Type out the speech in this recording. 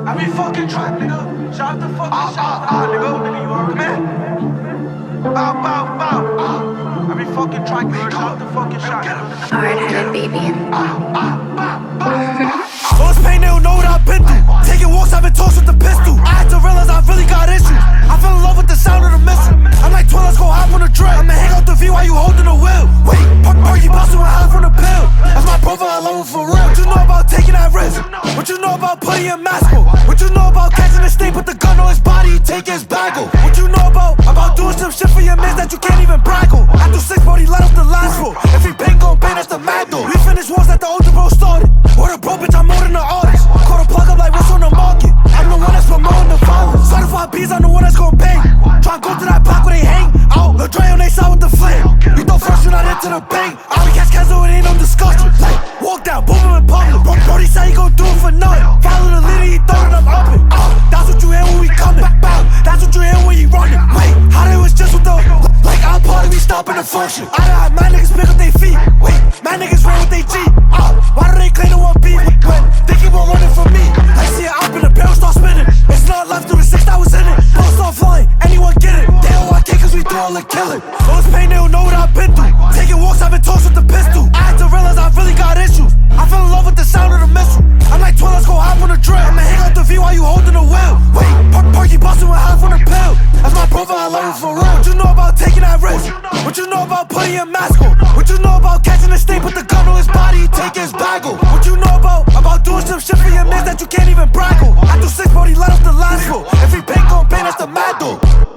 I be fucking trapped, nigga. Shot the fucking shot, nigga. You heard me? Bow, bow, bow. I be fucking trapped, nigga. Shot the fucking shot. Hard-headed baby. Lost pain, they don't know what I've been through. Taking walks, I've been tossed with the pistol. I had to realize I really got issues. I fell in love with the sound of the missile. I'm like, let's go hop on the drill. I'ma hang out the V while you holding the wheel. Wait, Parky bustin' with half on the pill. That's my profile, I love him for real. What you know about taking that risk? What you know about putting your mask on? What you know about catching a snake, put the gun on his body, he take his bag on? What you know about doing some shit for your mans that you can't even brag on? After 6, bro, he let off the last roll. If he pain gon' pain, that's the mad though. We finished wars that the older bro started. What a bro, bitch, I'm more than an artist. Caught a plug up like what's on the market. I'm the one that's promoting the violence. Certified B's, I'm the one that's gon' pay. Try and go to that block where they hang out. Lil Dre on they side with the flame. You thought first you not into the bank. I be catch Kenzo, it ain't no discussion. Like, walk down, boom him in public. Brody said he gon' do it for nothing. Follow the leader, he thought it, I'm up it. That's what you hear when we coming. That's what you hear when you running. Wait, how they was just with the like our party, we stopping the function. I done had my niggas pick up they feet. Wait, my niggas run with they G. Why do they claim to want beef when they keep on running from me? I see it up in the barrel start spinning. It's not left through the 6 that was in it. Don't start flying, anyone get it? They don't want cause we do all the killing. Those pain, they don't know what I've been through. Taking walks, I've been tossed with the pistol. I had to realize I really got issues. I fell in love with the sound of the missile. I'm like, let's go hop on the drill. I'ma hang out the V while you holding the wheel. Wait, Parky bustin' with half on the pill. That's my profile, I love him for real. What you know about taking that risk? What you know about putting your mask on? What you know about catching a snake, put the gun on his body, he take his bag on? What you know about doing some shit for your mans that you can't even brag on? After 6, bro, he let off the last roll. If he pain gon' pain, that's the mad though.